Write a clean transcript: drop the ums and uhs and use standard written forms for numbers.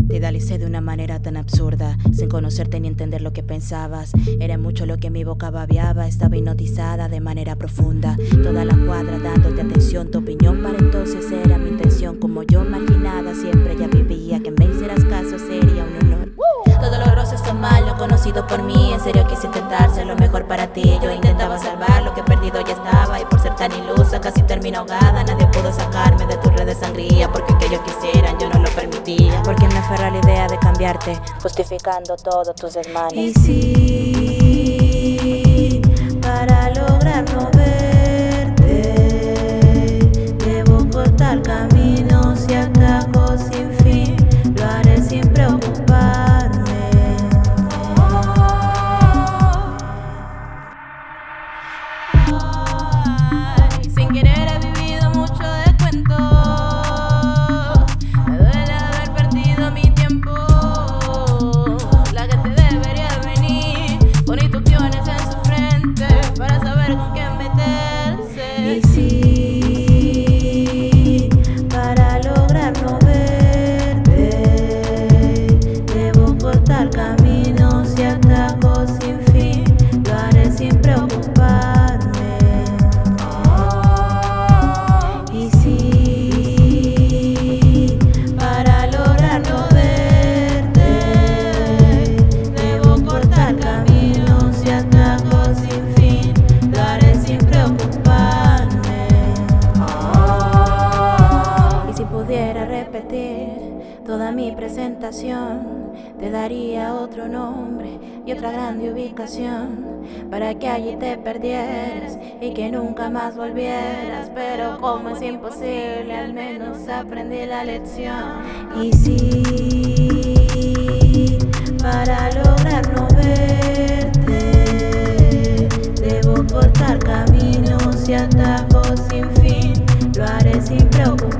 Te idealicé de una manera tan absurda, sin conocerte ni entender lo que pensabas. Era mucho lo que mi boca babeaba, estaba hipnotizada de manera profunda. Toda la cuadra dándote atención, tu opinión para entonces era mi intención. Como yo marginada siempre ya vivía, que me hicieras caso sería un honor. Todo lo grosso está mal, lo conocido por mí. En serio quise intentar ser lo mejor para ti. Yo intentaba salvar lo que perdido ya estaba, y por ser tan ilusa casi termino ahogada. Nadie pudo sacarme de tus redes de sangría, porque que ellos quisieran yo no lo permitía. Porque me aferré a la idea de cambiarte, justificando todos tus desmanes. Y sí, para lograr no verte, debo cortar caminos y atajos sin fin. Lo haré sin preocuparme. Sin querer he vivido mucho de cuento. Me duele haber perdido mi tiempo. La gente debería venir con instrucciones en su frente para saber con quién meterse. Y sí, para lograr no verte, debo cortar caminos y atajos sin fin. Lo haré sin preocuparme. Y sí, para lograr no verte, debo cortar caminos y atajos sin fin. Lo haré sin preocuparme. Y si pudiera repetir toda mi presentación, te daría otro nombre y otra grande ubicación, para que allí te perdieras y que nunca más volvieras. Pero como es imposible, al menos aprendí la lección. Y sí, para lograr no verte, debo cortar caminos y atajos sin fin. Lo haré sin preocuparme.